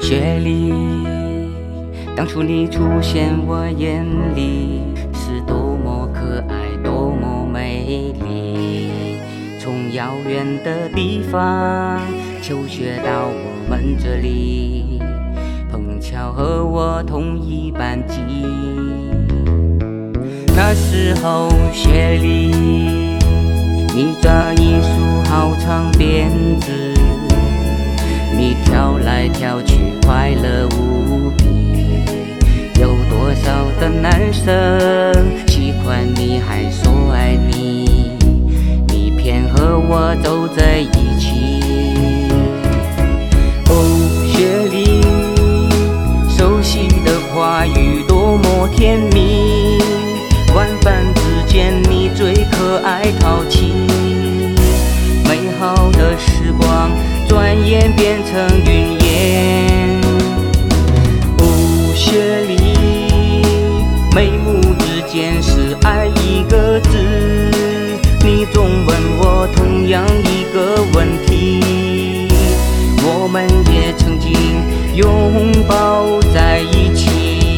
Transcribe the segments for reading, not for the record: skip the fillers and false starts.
雪莉，当初你出现我眼里，是多么可爱，多么美丽。从遥远的地方求学到我们这里，碰巧和我同一班级。那时候雪莉，你抓一束好长辫子，你跳来跳去快乐无比。有多少的男生喜欢你还说爱你，你偏和我走在一起。哦，雪莉，熟悉的话语多么甜蜜，晚饭之间你最可爱淘气，美好的时光转眼变成云烟。哦，雪莉，眉目之间是爱一个字，你总问我同样一个问题，我们也曾经拥抱在一起。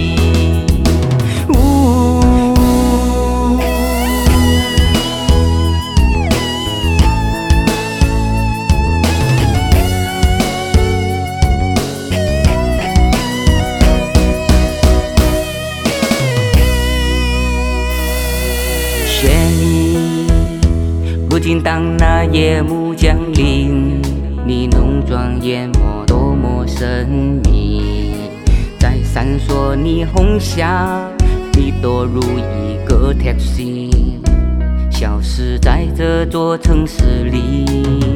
雪莉，如今当那夜幕降临，你浓妆艳抹多么神秘，在闪烁霓虹下，你躲入一个 taxi， 消失在这座城市里。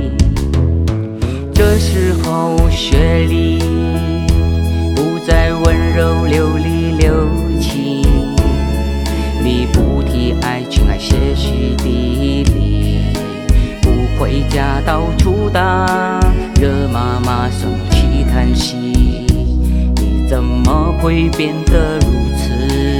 这时候雪莉不再温柔流里流气，你不提爱情爱些许地理，不回家到处打，惹妈妈生气叹息，你怎么会变得如此？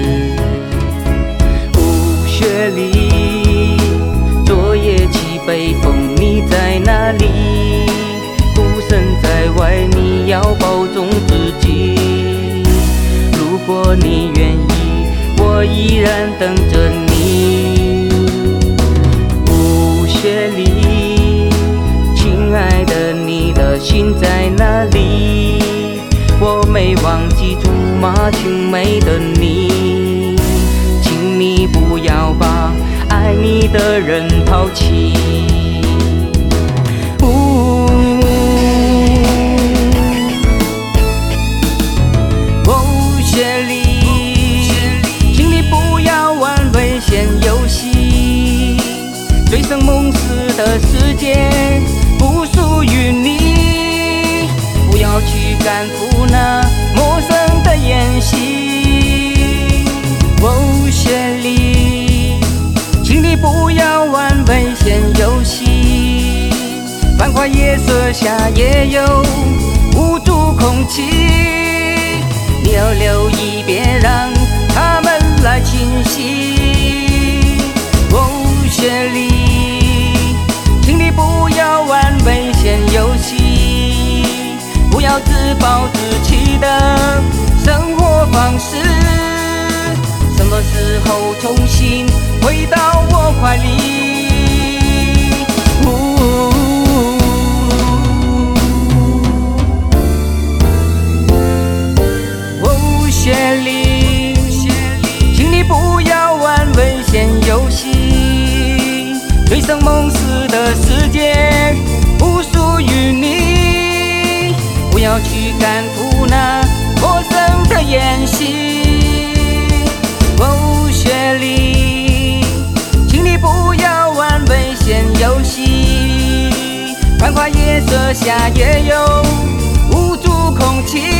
哦，雪莉，昨夜起北风你在哪里？孤身在外你要保重自己，如果你愿意我依然等着你。哦，雪莉，亲爱的，你的心在哪里？我没忘记竹马青梅的你，请你不要把爱你的人抛弃。雪莉，请你不要玩危险游戏，醉生梦死的世界不属于你，不要去赶赴那陌生的演戏。哦，雪莉，请你不要玩危险游戏，繁华夜色下也有无助空气，你要留意，别让他们来侵袭。哦，雪莉，请你不要玩危险游戏，不要自暴自弃的生活方式。什么时候重新回到我怀里？雪莉，请你不要玩危险游戏，醉生梦死的世界不属于你，不要去赶赴那陌生的演戏。哦，雪莉，请你不要玩危险游戏，繁华夜色下也有无助空气。